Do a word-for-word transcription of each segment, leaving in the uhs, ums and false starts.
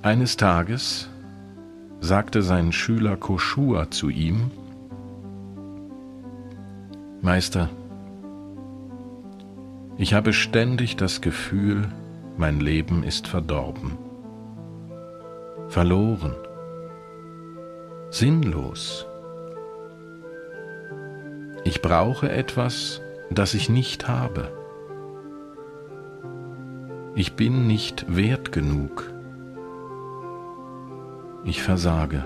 Eines Tages sagte sein Schüler Koschua zu ihm: Meister, ich habe ständig das Gefühl, mein Leben ist verdorben, verloren, sinnlos. Ich brauche etwas, das ich nicht habe. Ich bin nicht wert genug. Ich versage.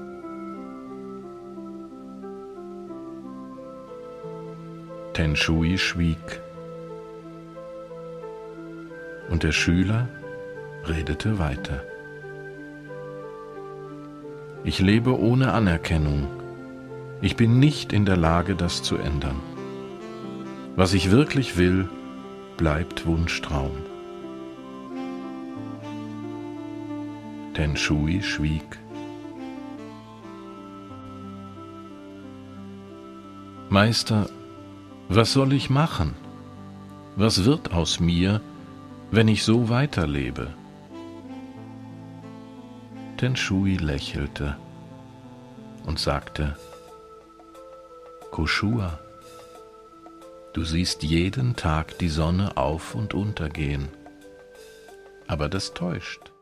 Tenshui schwieg, und der Schüler redete weiter. Ich lebe ohne Anerkennung. Ich bin nicht in der Lage, das zu ändern. Was ich wirklich will, bleibt Wunschtraum. Tenshui schwieg. Meister, was soll ich machen? Was wird aus mir, wenn ich so weiterlebe? Tenshui lächelte und sagte: Koschua, du siehst jeden Tag die Sonne auf und untergehen, aber das täuscht.